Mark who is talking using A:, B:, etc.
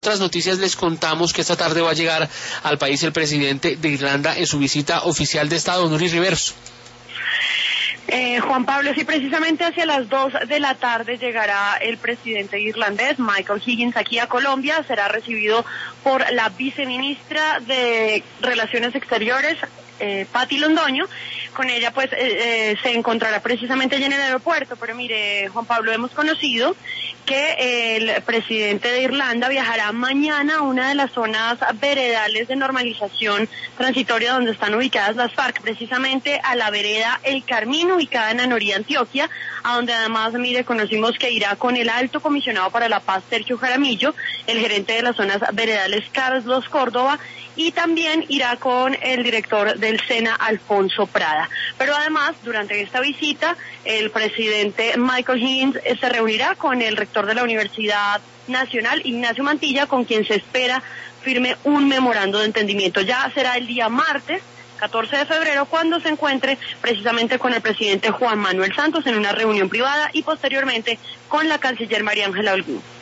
A: otras noticias les contamos que esta tarde va a llegar al país el presidente de Irlanda en su visita oficial de Estado, Nuri Riveros.
B: Juan Pablo, sí, precisamente hacia las 2 de la tarde llegará el presidente irlandés, Michael Higgins, aquí a Colombia. Será recibido por la viceministra de Relaciones Exteriores, Patti Londoño. Con ella pues se encontrará precisamente allí en el aeropuerto. Pero mire, Juan Pablo, hemos conocido que el presidente de Irlanda viajará mañana a una de las zonas veredales de normalización transitoria donde están ubicadas las FARC, precisamente a la vereda El Carmín, ubicada en Anorí, Antioquia, a donde además, mire, conocimos que irá con el alto comisionado para la paz, Sergio Jaramillo, el gerente de las zonas veredales, Carlos Córdoba, y también irá con el director del SENA, Alfonso Prada. Pero además, durante esta visita, el presidente Michael Higgins se reunirá con el rector de la Universidad Nacional, Ignacio Mantilla, con quien se espera firme un memorando de entendimiento. Ya será el día martes, 14 de febrero, cuando se encuentre precisamente con el presidente Juan Manuel Santos en una reunión privada y posteriormente con la canciller María Ángela Holguín.